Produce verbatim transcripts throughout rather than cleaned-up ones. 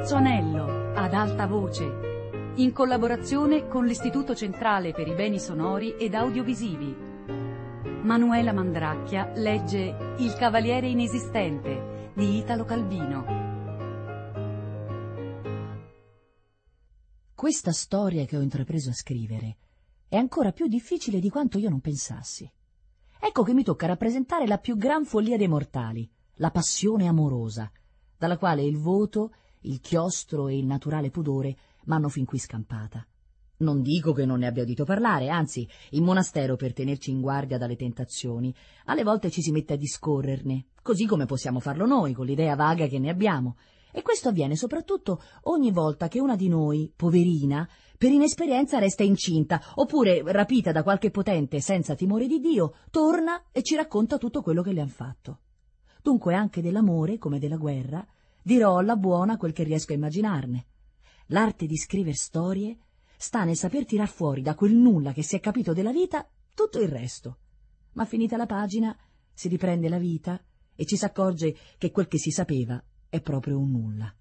Terzo anello, ad alta voce, in collaborazione con l'Istituto Centrale per i Beni Sonori ed Audiovisivi. Manuela Mandracchia legge Il Cavaliere Inesistente di Italo Calvino. Questa storia che ho intrapreso a scrivere è ancora più difficile di quanto io non pensassi. Ecco che mi tocca rappresentare la più gran follia dei mortali, la passione amorosa, dalla quale il voto, il chiostro e il naturale pudore m'hanno fin qui scampata. Non dico che non ne abbia udito parlare, anzi, in monastero, per tenerci in guardia dalle tentazioni, alle volte ci si mette a discorrerne, così come possiamo farlo noi, con l'idea vaga che ne abbiamo. E questo avviene soprattutto ogni volta che una di noi, poverina, per inesperienza resta incinta, oppure, rapita da qualche potente senza timore di Dio, torna e ci racconta tutto quello che le han fatto. Dunque anche dell'amore, come della guerra, dirò alla buona quel che riesco a immaginarne. L'arte di scriver storie sta nel saper tirar fuori da quel nulla che si è capito della vita tutto il resto. Ma finita la pagina si riprende la vita e ci s'accorge che quel che si sapeva è proprio un nulla.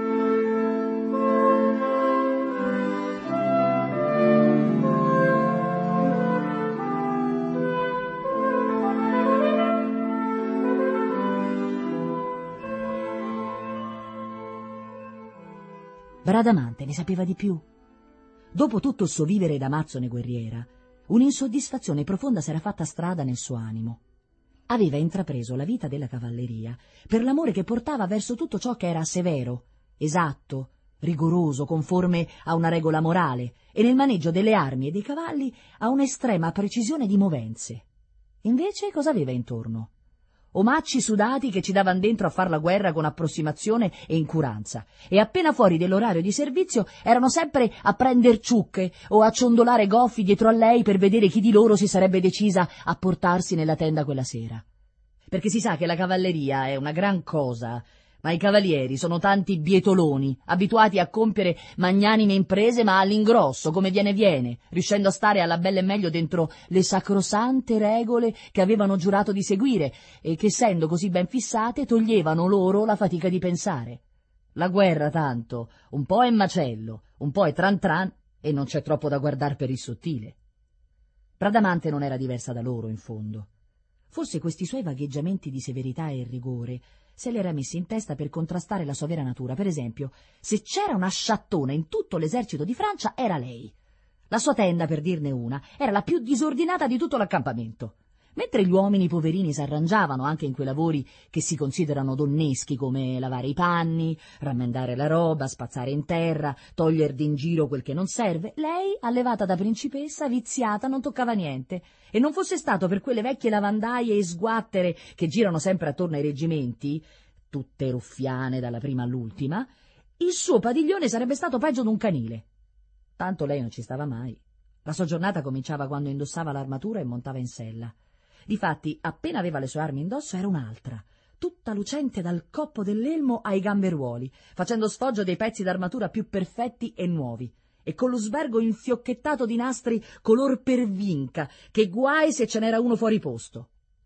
Bradamante ne sapeva di più. Dopo tutto il suo vivere da amazzone guerriera, un'insoddisfazione profonda s'era fatta strada nel suo animo. Aveva intrapreso la vita della cavalleria per l'amore che portava verso tutto ciò che era severo, esatto, rigoroso, conforme a una regola morale, e nel maneggio delle armi e dei cavalli a un'estrema precisione di movenze. Invece cosa aveva intorno? Omacci sudati che ci davan dentro a far la guerra con approssimazione e incuranza, e appena fuori dell'orario di servizio erano sempre a prender ciucche o a ciondolare goffi dietro a lei per vedere chi di loro si sarebbe decisa a portarsi nella tenda quella sera. Perché si sa che la cavalleria è una gran cosa, ma i cavalieri sono tanti bietoloni, abituati a compiere magnanime imprese, ma all'ingrosso, come viene viene, riuscendo a stare alla bella e meglio dentro le sacrosante regole che avevano giurato di seguire e che, essendo così ben fissate, toglievano loro la fatica di pensare. La guerra, tanto, un po' è macello, un po' è tran tran e non c'è troppo da guardar per il sottile. Bradamante non era diversa da loro, in fondo. Forse questi suoi vagheggiamenti di severità e rigore se l'era messi in testa per contrastare la sua vera natura. Per esempio, se c'era una sciattona in tutto l'esercito di Francia, era lei. La sua tenda, per dirne una, era la più disordinata di tutto l'accampamento. Mentre gli uomini poverini s'arrangiavano anche in quei lavori che si considerano donneschi, come lavare i panni, rammendare la roba, spazzare in terra, toglier d'in giro quel che non serve, lei, allevata da principessa, viziata, non toccava niente. E non fosse stato per quelle vecchie lavandaie e sguattere che girano sempre attorno ai reggimenti, tutte ruffiane dalla prima all'ultima, il suo padiglione sarebbe stato peggio d'un canile. Tanto lei non ci stava mai. La sua giornata cominciava quando indossava l'armatura e montava in sella. Difatti, appena aveva le sue armi indosso, era un'altra, tutta lucente dal coppo dell'elmo ai gamberuoli, facendo sfoggio dei pezzi d'armatura più perfetti e nuovi, e con lo sbergo infiocchettato di nastri color pervinca, che guai se ce n'era uno fuori posto.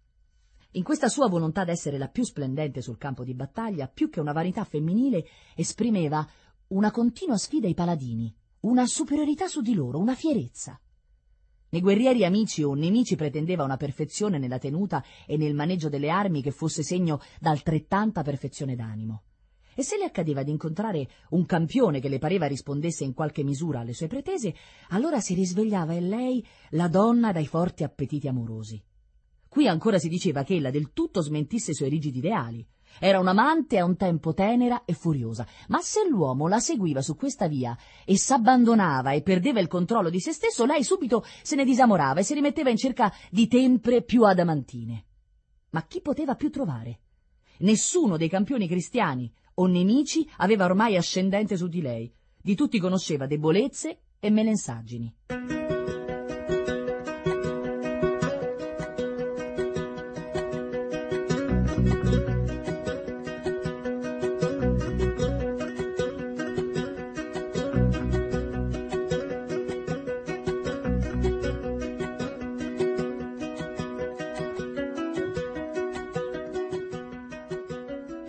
In questa sua volontà d'essere la più splendente sul campo di battaglia, più che una vanità femminile, esprimeva una continua sfida ai paladini, una superiorità su di loro, una fierezza. Nei guerrieri amici o nemici pretendeva una perfezione nella tenuta e nel maneggio delle armi che fosse segno d'altrettanta perfezione d'animo. E se le accadeva di incontrare un campione che le pareva rispondesse in qualche misura alle sue pretese, allora si risvegliava in lei la donna dai forti appetiti amorosi. Qui ancora si diceva che ella del tutto smentisse i suoi rigidi ideali. Era un'amante a un tempo tenera e furiosa, ma se l'uomo la seguiva su questa via e s'abbandonava e perdeva il controllo di se stesso, lei subito se ne disamorava e si rimetteva in cerca di tempre più adamantine. Ma chi poteva più trovare? Nessuno dei campioni cristiani o nemici aveva ormai ascendente su di lei. Di tutti conosceva debolezze e melensaggini.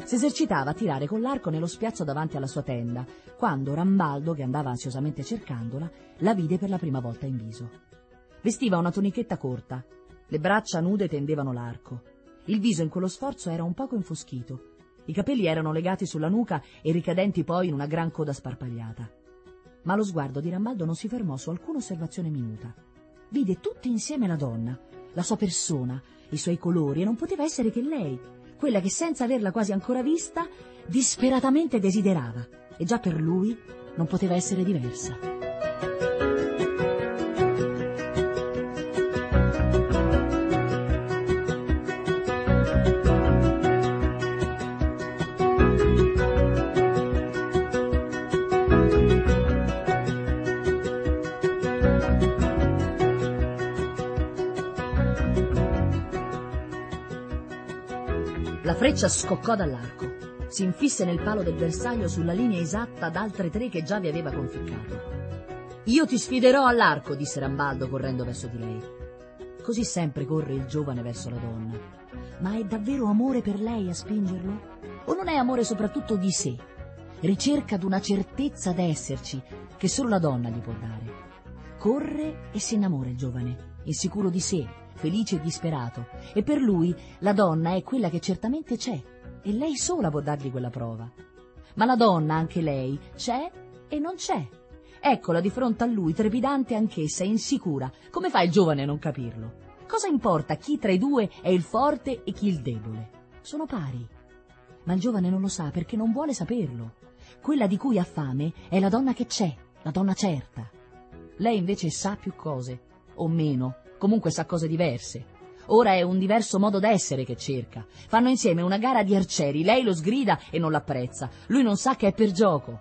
Si esercitava a tirare con l'arco nello spiazzo davanti alla sua tenda, quando Rambaldo, che andava ansiosamente cercandola, la vide per la prima volta in viso. Vestiva una tunichetta corta, le braccia nude tendevano l'arco. Il viso in quello sforzo era un poco infoschito, i capelli erano legati sulla nuca e ricadenti poi in una gran coda sparpagliata. Ma lo sguardo di Rambaldo non si fermò su alcuna osservazione minuta. Vide tutti insieme la donna, la sua persona, i suoi colori, e non poteva essere che lei, quella che senza averla quasi ancora vista, disperatamente desiderava, e già per lui non poteva essere diversa. La freccia scoccò dall'arco, si infisse nel palo del bersaglio sulla linea esatta d'altre tre che già vi aveva conficcato. «Io ti sfiderò all'arco», disse Rambaldo correndo verso di lei. Così sempre corre il giovane verso la donna. Ma è davvero amore per lei a spingerlo? O non è amore soprattutto di sé? Ricerca d'una certezza d'esserci che solo la donna gli può dare. Corre e si innamora il giovane, insicuro di sé, felice e disperato, e per lui la donna è quella che certamente c'è, e lei sola può dargli quella prova. Ma la donna, anche lei, c'è e non c'è. Eccola di fronte a lui, trepidante anch'essa, insicura. Come fa il giovane a non capirlo? Cosa importa chi tra i due è il forte e chi il debole? Sono pari. Ma il giovane non lo sa perché non vuole saperlo. Quella di cui ha fame è la donna che c'è, la donna certa. Lei invece sa più cose, o meno, comunque sa cose diverse. Ora è un diverso modo d'essere che cerca. Fanno insieme una gara di arcieri, lei lo sgrida e non l'apprezza, lui non sa che è per gioco.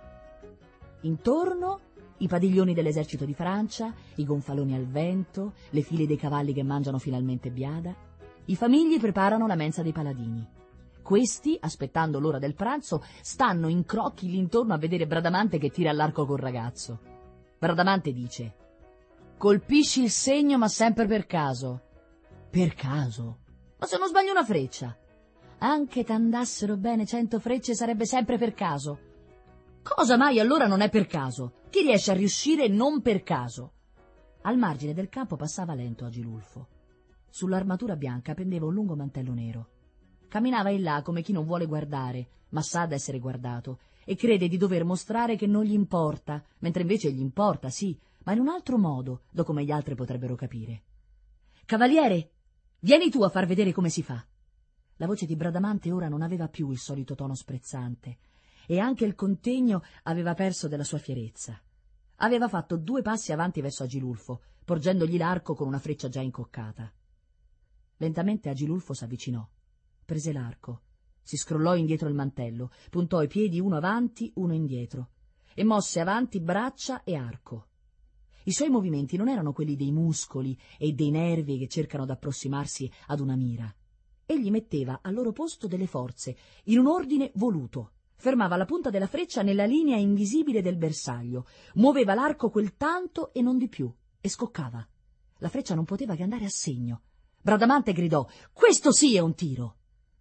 Intorno i padiglioni dell'esercito di Francia, i gonfaloni al vento, le file dei cavalli che mangiano finalmente biada. I famigli preparano la mensa dei paladini. Questi, aspettando l'ora del pranzo, stanno in crocchi lì intorno a vedere Bradamante che tira all'arco col ragazzo. Bradamante dice: «Colpisci il segno, ma sempre per caso». «Per caso? Ma se non sbaglio una freccia?» «Anche t'andassero bene cento frecce sarebbe sempre per caso». «Cosa mai allora non è per caso? Chi riesce a riuscire non per caso?» Al margine del campo passava lento Agilulfo. Sull'armatura bianca pendeva un lungo mantello nero. Camminava in là come chi non vuole guardare, ma sa d'essere guardato, e crede di dover mostrare che non gli importa, mentre invece gli importa, sì, ma in un altro modo, da come gli altri potrebbero capire. «Cavaliere, vieni tu a far vedere come si fa». La voce di Bradamante ora non aveva più il solito tono sprezzante, e anche il contegno aveva perso della sua fierezza. Aveva fatto due passi avanti verso Agilulfo, porgendogli l'arco con una freccia già incoccata. Lentamente Agilulfo s'avvicinò, prese l'arco, si scrollò indietro il mantello, puntò i piedi uno avanti, uno indietro, e mosse avanti braccia e arco. I suoi movimenti non erano quelli dei muscoli e dei nervi che cercano d'approssimarsi ad una mira. Egli metteva al loro posto delle forze, in un ordine voluto. Fermava la punta della freccia nella linea invisibile del bersaglio, muoveva l'arco quel tanto e non di più, e scoccava. La freccia non poteva che andare a segno. Bradamante gridò: «Questo sì è un tiro!»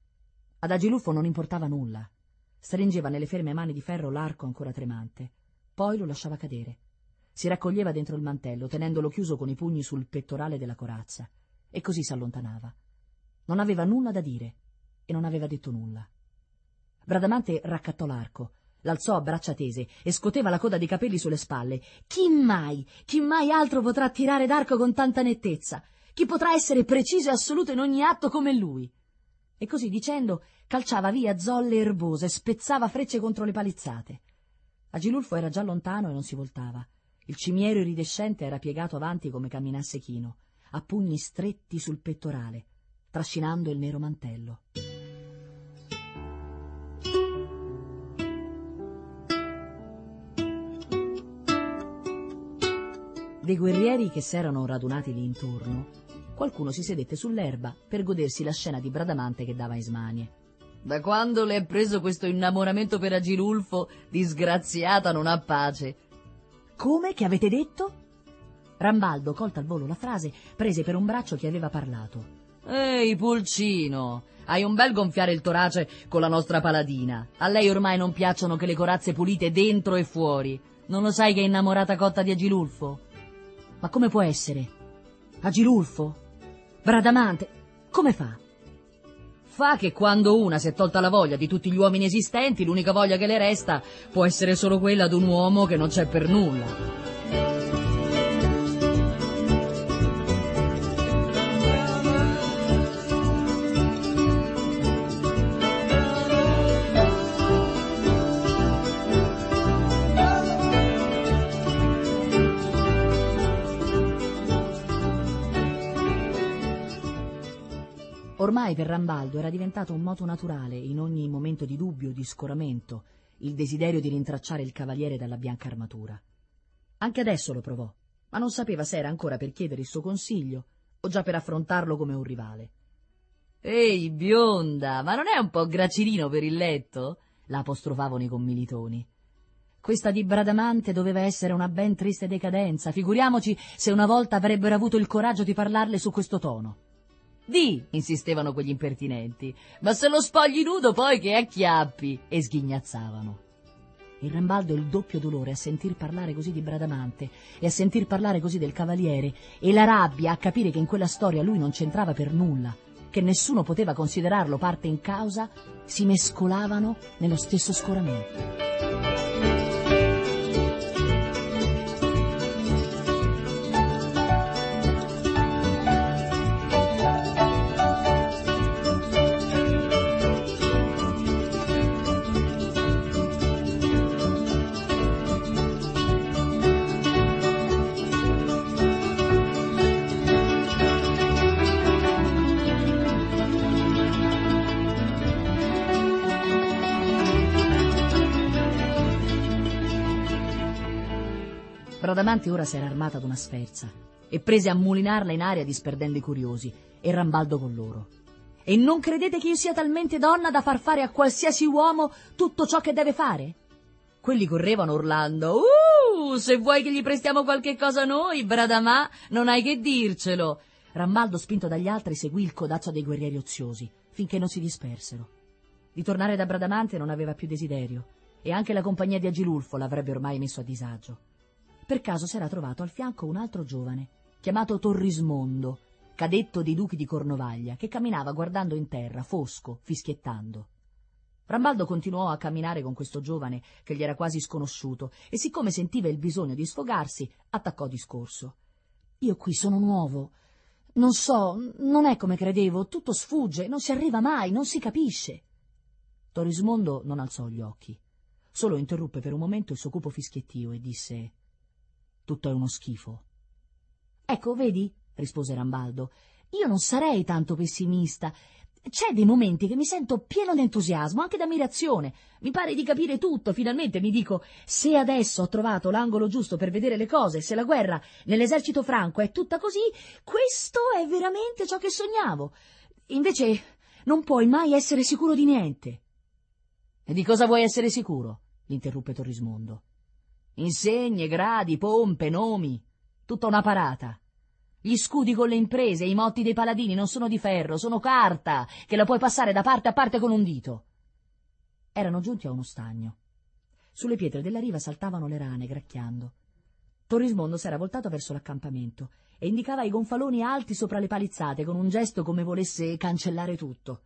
Ad Agilulfo non importava nulla. Stringeva nelle ferme mani di ferro l'arco ancora tremante. Poi lo lasciava cadere. Si raccoglieva dentro il mantello, tenendolo chiuso con i pugni sul pettorale della corazza, e così s'allontanava. Non aveva nulla da dire, e non aveva detto nulla. Bradamante raccattò l'arco, l'alzò a braccia tese e scoteva la coda di capelli sulle spalle. Chi mai, chi mai altro potrà tirare d'arco con tanta nettezza? Chi potrà essere preciso e assoluto in ogni atto come lui? E così dicendo calciava via zolle erbose, spezzava frecce contro le palizzate. Agilulfo era già lontano e non si voltava. Il cimiero iridescente era piegato avanti come camminasse chino, a pugni stretti sul pettorale, trascinando il nero mantello. Dei guerrieri che s'erano radunati lì intorno, qualcuno si sedette sull'erba per godersi la scena di Bradamante che dava in smanie. «Da quando le è preso questo innamoramento per Agilulfo, disgraziata non ha pace». «Come? Che avete detto?» Rambaldo, colta al volo la frase, prese per un braccio chi aveva parlato. «Ehi, Pulcino, Hai un bel gonfiare il torace con la nostra paladina. A lei ormai non piacciono che le corazze pulite dentro e fuori. Non lo sai che è innamorata cotta di Agilulfo? Ma come può essere? Agilulfo? Bradamante? Come fa? Fa che quando una si è tolta la voglia di tutti gli uomini esistenti, l'unica voglia che le resta può essere solo quella di un uomo che non c'è per nulla. Ormai per Rambaldo era diventato un moto naturale, in ogni momento di dubbio o di scoramento, il desiderio di rintracciare il cavaliere dalla bianca armatura. Anche adesso lo provò, ma non sapeva se era ancora per chiedere il suo consiglio o già per affrontarlo come un rivale. «Ehi, bionda, ma non è un po' gracilino per il letto?» la apostrofavano i commilitoni. Questa di Bradamante doveva essere una ben triste decadenza, figuriamoci se una volta avrebbero avuto il coraggio di parlarle su questo tono. «Di», insistevano quegli impertinenti, «ma se lo spogli nudo poi che acchiappi!» e sghignazzavano. Il Rambaldo il doppio dolore a sentir parlare così di Bradamante e a sentir parlare così del cavaliere, e la rabbia a capire che in quella storia lui non c'entrava per nulla, che nessuno poteva considerarlo parte in causa, si mescolavano nello stesso scoramento. Bradamante ora s'era armata ad una sferza e prese a mulinarla in aria disperdendo i curiosi, e Rambaldo con loro. «E non credete che io sia talmente donna da far fare a qualsiasi uomo tutto ciò che deve fare?» Quelli correvano urlando: «Uh, se vuoi che gli prestiamo qualche cosa noi, Bradamà, non hai che dircelo!» Rambaldo, spinto dagli altri, seguì il codazzo dei guerrieri oziosi, finché non si dispersero. Di tornare da Bradamante non aveva più desiderio, e anche la compagnia di Agilulfo l'avrebbe ormai messo a disagio. Per caso s'era trovato al fianco un altro giovane, chiamato Torrismondo, cadetto dei duchi di Cornovaglia, che camminava guardando in terra, fosco, fischiettando. Rambaldo continuò a camminare con questo giovane che gli era quasi sconosciuto, e siccome sentiva il bisogno di sfogarsi, attaccò discorso. «Io qui sono nuovo. Non so, non è come credevo, tutto sfugge, non si arriva mai, non si capisce». Torrismondo non alzò gli occhi, solo interruppe per un momento il suo cupo fischiettio e disse: «Tutto è uno schifo». «Ecco, vedi», rispose Rambaldo, «io non sarei tanto pessimista. C'è dei momenti che mi sento pieno d'entusiasmo, anche d'ammirazione. Mi pare di capire tutto, finalmente mi dico: se adesso ho trovato l'angolo giusto per vedere le cose, se la guerra nell'esercito franco è tutta così, questo è veramente ciò che sognavo. Invece non puoi mai essere sicuro di niente». «E di cosa vuoi essere sicuro?» l'interruppe Torrismondo. «Insegne, gradi, pompe, nomi, tutta una parata. Gli scudi con le imprese, i motti dei paladini non sono di ferro, sono carta, che la puoi passare da parte a parte con un dito». Erano giunti a uno stagno. Sulle pietre della riva saltavano le rane, gracchiando. Torrismondo s'era voltato verso l'accampamento e indicava i gonfaloni alti sopra le palizzate con un gesto come volesse cancellare tutto.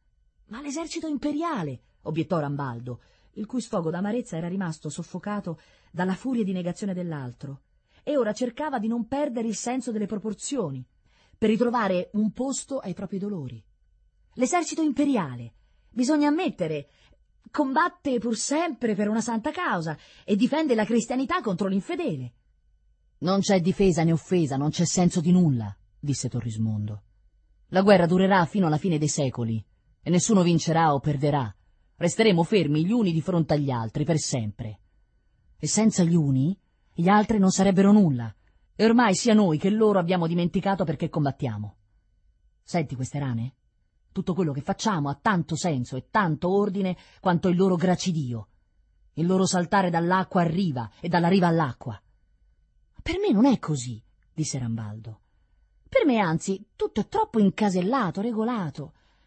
«Ma l'esercito imperiale», obiettò Rambaldo, il cui sfogo d'amarezza era rimasto soffocato dalla furia di negazione dell'altro, e ora cercava di non perdere il senso delle proporzioni, per ritrovare un posto ai propri dolori. «L'esercito imperiale, bisogna ammettere, combatte pur sempre per una santa causa e difende la cristianità contro l'infedele». «Non c'è difesa né offesa, non c'è senso di nulla», disse Torrismondo. «La guerra durerà fino alla fine dei secoli e nessuno vincerà o perderà. Resteremo fermi gli uni di fronte agli altri per sempre. E senza gli uni, gli altri non sarebbero nulla, e ormai sia noi che loro abbiamo dimenticato perché combattiamo. Senti queste rane? Tutto quello che facciamo ha tanto senso e tanto ordine quanto il loro gracidio, il loro saltare dall'acqua a riva e dalla riva all'acqua». «Per me non è così», disse Rambaldo. «Per me, anzi, tutto è troppo incasellato, regolato.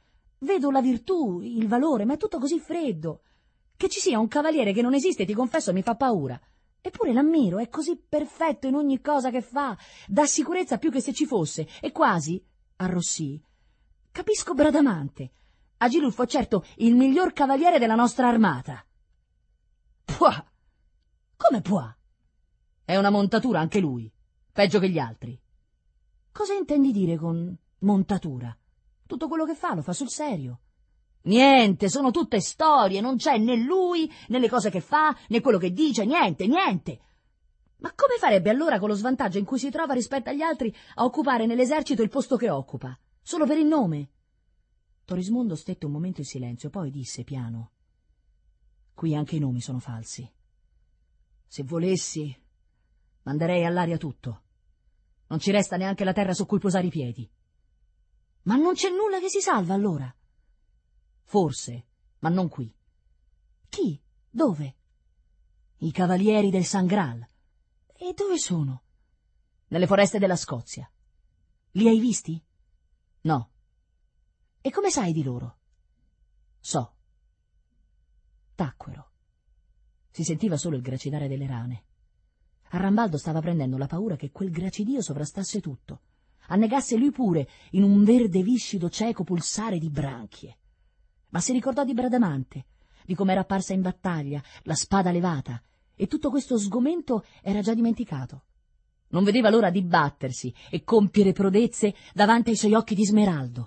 Vedo la virtù, il valore, ma è tutto così freddo. Che ci sia un cavaliere che non esiste, ti confesso, mi fa paura. Eppure l'ammiro, è così perfetto in ogni cosa che fa, dà sicurezza più che se ci fosse, e quasi, arrossì, capisco Bradamante. Agilulfo, certo, il miglior cavaliere della nostra armata. Puah! Come puah? È una montatura anche lui, peggio che gli altri. Cosa intendi dire con montatura? Tutto quello che fa lo fa sul serio. Niente, sono tutte storie, non c'è né lui, né le cose che fa, né quello che dice, niente, niente. Ma come farebbe allora con lo svantaggio in cui si trova rispetto agli altri a occupare nell'esercito il posto che occupa? Solo per il nome? Torismondo stette un momento in silenzio, poi disse piano: qui anche i nomi sono falsi. Se volessi, manderei all'aria tutto. Non ci resta neanche la terra su cui posare i piedi. Ma non c'è nulla che si salva allora? Forse, ma non qui. Chi? Dove? I cavalieri del San Graal. E dove sono? Nelle foreste della Scozia. Li hai visti? No. E come sai di loro? So. Tacquero. Si sentiva solo il gracidare delle rane. A Rambaldo stava prendendo la paura che quel gracidio sovrastasse tutto, annegasse lui pure in un verde viscido cieco pulsare di branchie. Ma si ricordò di Bradamante, di com'era apparsa in battaglia, la spada levata, e tutto questo sgomento era già dimenticato. Non vedeva l'ora di battersi e compiere prodezze davanti ai suoi occhi di smeraldo.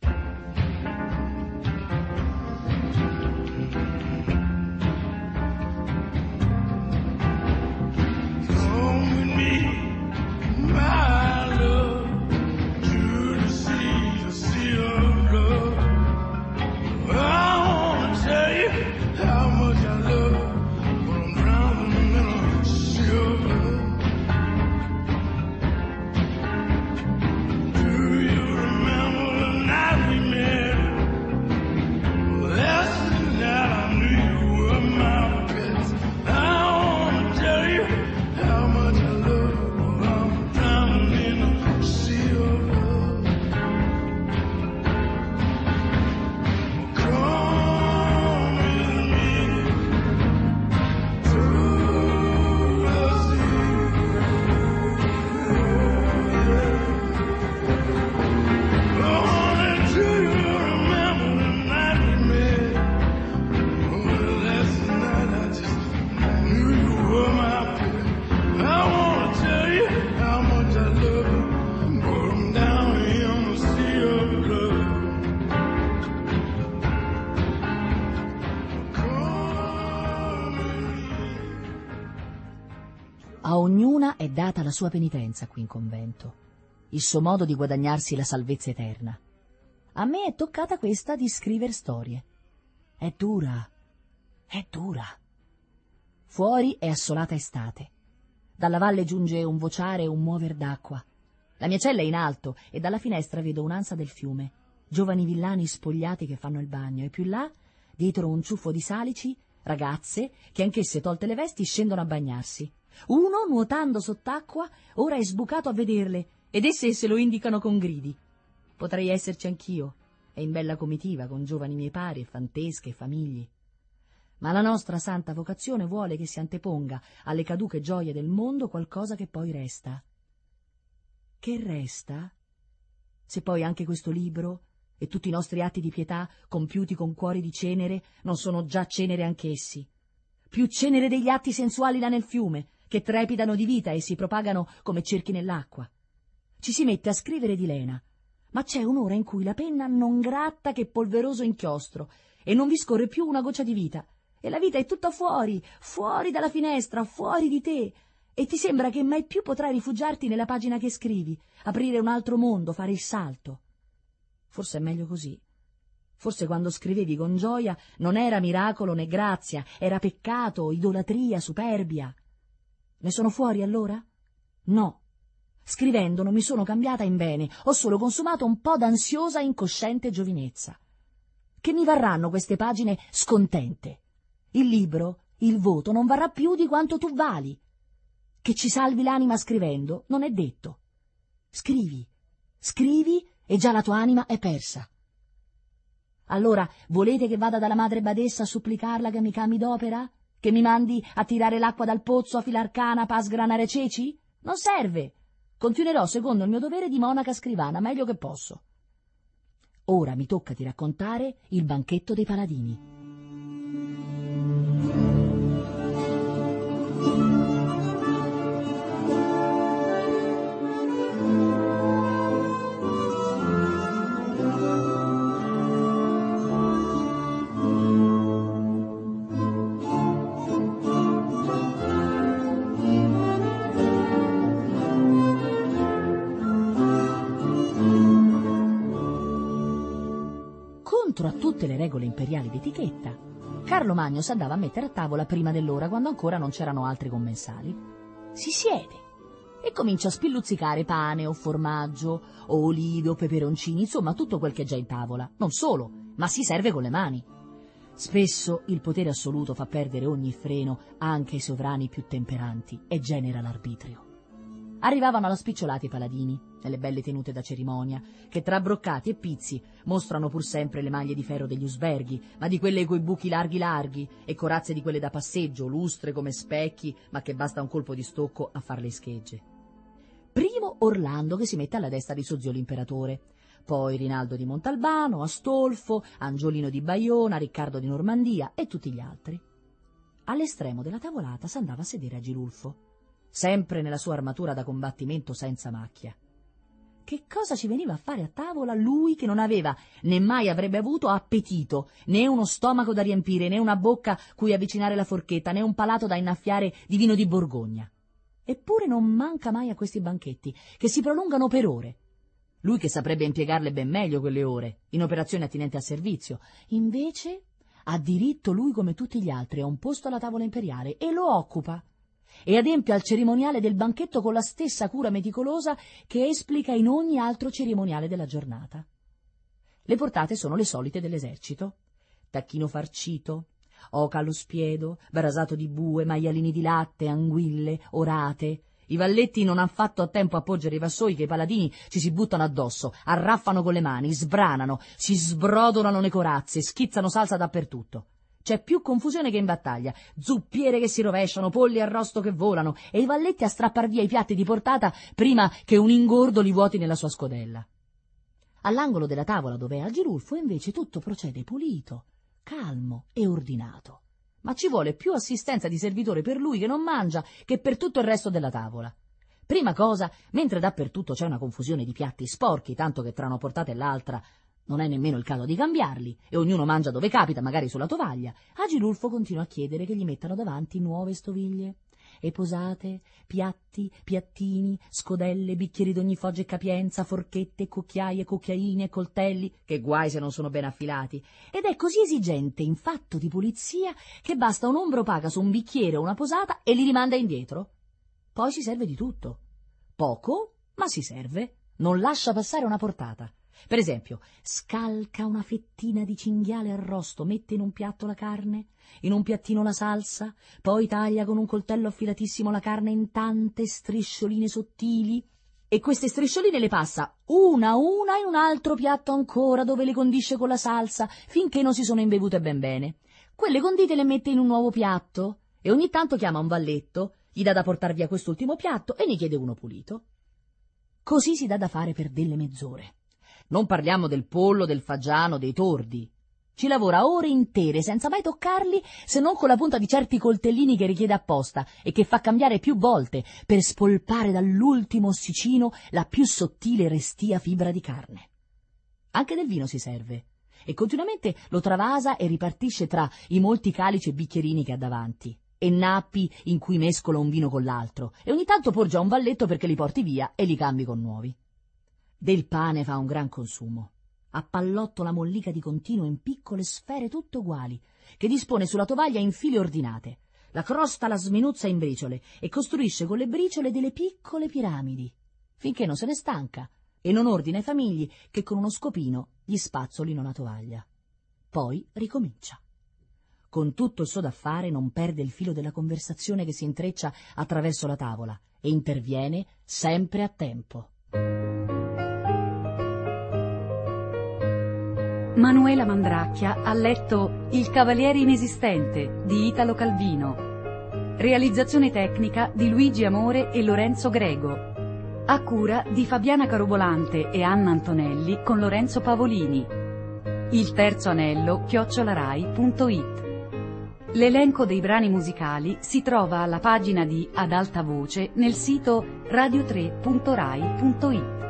A ognuna è data la sua penitenza qui in convento, il suo modo di guadagnarsi la salvezza eterna. A me è toccata questa di scriver storie. È dura, è dura. Fuori è assolata estate. Dalla valle giunge un vociare e un muover d'acqua. La mia cella è in alto e dalla finestra vedo un'ansa del fiume, giovani villani spogliati che fanno il bagno, e più là, dietro un ciuffo di salici, ragazze che anch'esse tolte le vesti scendono a bagnarsi. Uno, nuotando sott'acqua, ora è sbucato a vederle, ed esse se lo indicano con gridi. Potrei esserci anch'io, e in bella comitiva, con giovani miei pari e fantesche famiglie. Ma la nostra santa vocazione vuole che si anteponga alle caduche gioie del mondo qualcosa che poi resta. Che resta? Se poi anche questo libro e tutti i nostri atti di pietà, compiuti con cuori di cenere, non sono già cenere anch'essi. Più cenere degli atti sensuali là nel fiume, che trepidano di vita e si propagano come cerchi nell'acqua. Ci si mette a scrivere di lena, ma c'è un'ora in cui la penna non gratta che polveroso inchiostro e non vi scorre più una goccia di vita, e la vita è tutta fuori, fuori dalla finestra, fuori di te, e ti sembra che mai più potrai rifugiarti nella pagina che scrivi, aprire un altro mondo, fare il salto. Forse è meglio così. Forse quando scrivevi con gioia non era miracolo né grazia, era peccato, idolatria, superbia. Ne sono fuori allora? No. Scrivendo non mi sono cambiata in bene, ho solo consumato un po' d'ansiosa e incosciente giovinezza. Che mi varranno queste pagine scontente? Il libro, il voto, non varrà più di quanto tu vali. Che ci salvi l'anima scrivendo non è detto. Scrivi, scrivi e già la tua anima è persa. Allora, volete che vada dalla madre badessa a supplicarla che mi cambi d'opera? Che mi mandi a tirare l'acqua dal pozzo, a filar canapa, a sgranare ceci? Non serve! Continuerò secondo il mio dovere di monaca scrivana, meglio che posso. Ora mi tocca di raccontare il banchetto dei paladini. Contro a tutte le regole imperiali d'etichetta, Carlo Magno s'andava a mettere a tavola prima dell'ora, quando ancora non c'erano altri commensali. Si siede e comincia a spilluzzicare pane o formaggio o olive o peperoncini, insomma tutto quel che è già in tavola. Non solo, ma si serve con le mani. Spesso il potere assoluto fa perdere ogni freno anche ai sovrani più temperanti e genera l'arbitrio. Arrivavano alla spicciolata i paladini, nelle belle tenute da cerimonia, che tra broccati e pizzi mostrano pur sempre le maglie di ferro degli usberghi, ma di quelle coi buchi larghi larghi, e corazze di quelle da passeggio, lustre come specchi, ma che basta un colpo di stocco a far le schegge. Primo Orlando, che si mette alla destra di suo zio l'imperatore, poi Rinaldo di Montalbano, Astolfo, Angiolino di Baiona, Riccardo di Normandia e tutti gli altri. All'estremo della tavolata s'andava a sedere Agilulfo, sempre nella sua armatura da combattimento senza macchia. Che cosa ci veniva a fare a tavola lui che non aveva, né mai avrebbe avuto, appetito, né uno stomaco da riempire, né una bocca cui avvicinare la forchetta, né un palato da innaffiare di vino di Borgogna? Eppure non manca mai a questi banchetti, che si prolungano per ore. Lui che saprebbe impiegarle ben meglio quelle ore, in operazioni attinenti al servizio. Invece ha diritto lui come tutti gli altri a un posto alla tavola imperiale e lo occupa. E adempie al cerimoniale del banchetto con la stessa cura meticolosa che esplica in ogni altro cerimoniale della giornata. Le portate sono le solite dell'esercito: tacchino farcito, oca allo spiedo, brasato di bue, maialini di latte, anguille, orate. I valletti non han fatto a tempo a porgere i vassoi che i paladini ci si buttano addosso, arraffano con le mani, sbranano, si sbrodolano le corazze, schizzano salsa dappertutto. C'è più confusione che in battaglia, zuppiere che si rovesciano, polli arrosto che volano e i valletti a strappar via i piatti di portata prima che un ingordo li vuoti nella sua scodella. All'angolo della tavola dove è Agilulfo invece tutto procede pulito, calmo e ordinato, ma ci vuole più assistenza di servitore per lui che non mangia che per tutto il resto della tavola. Prima cosa, mentre dappertutto c'è una confusione di piatti sporchi, tanto che tra una portata e l'altra non è nemmeno il caso di cambiarli, e ognuno mangia dove capita, magari sulla tovaglia, Agilulfo continua a chiedere che gli mettano davanti nuove stoviglie, e posate, piatti, piattini, scodelle, bicchieri d'ogni foggia e capienza, forchette, cucchiaie, cucchiaini e coltelli, che guai se non sono ben affilati, ed è così esigente in fatto di pulizia che basta un'ombra opaca su un bicchiere o una posata e li rimanda indietro. Poi si serve di tutto. Poco, ma si serve. Non lascia passare una portata. Per esempio, scalca una fettina di cinghiale arrosto, mette in un piatto la carne, in un piattino la salsa, poi taglia con un coltello affilatissimo la carne in tante striscioline sottili, e queste striscioline le passa una a una in un altro piatto ancora, dove le condisce con la salsa, finché non si sono imbevute ben bene. Quelle condite le mette in un nuovo piatto, e ogni tanto chiama un valletto, gli dà da portar via quest'ultimo piatto e ne chiede uno pulito. Così si dà da fare per delle mezz'ore. Non parliamo del pollo, del fagiano, dei tordi. Ci lavora ore intere senza mai toccarli, se non con la punta di certi coltellini che richiede apposta e che fa cambiare più volte per spolpare dall'ultimo ossicino la più sottile e restia fibra di carne. Anche del vino si serve, e continuamente lo travasa e ripartisce tra i molti calici e bicchierini che ha davanti, e nappi in cui mescola un vino con l'altro, e ogni tanto porge a un valletto perché li porti via e li cambi con nuovi. Del pane fa un gran consumo. Appallottola mollica di continuo in piccole sfere tutte uguali, che dispone sulla tovaglia in file ordinate. La crosta la sminuzza in briciole e costruisce con le briciole delle piccole piramidi, finché non se ne stanca e non ordina ai famigli che con uno scopino gli spazzolino la tovaglia. Poi ricomincia. Con tutto il suo da fare non perde il filo della conversazione che si intreccia attraverso la tavola e interviene sempre a tempo. Manuela Mandracchia ha letto Il Cavaliere Inesistente di Italo Calvino. Realizzazione tecnica di Luigi Amore e Lorenzo Grego. A cura di Fabiana Carobolante e Anna Antonelli con Lorenzo Pavolini. Il terzo anello chiocciolarai punto it. L'elenco dei brani musicali si trova alla pagina di Ad Alta Voce nel sito radio tre punto rai punto it.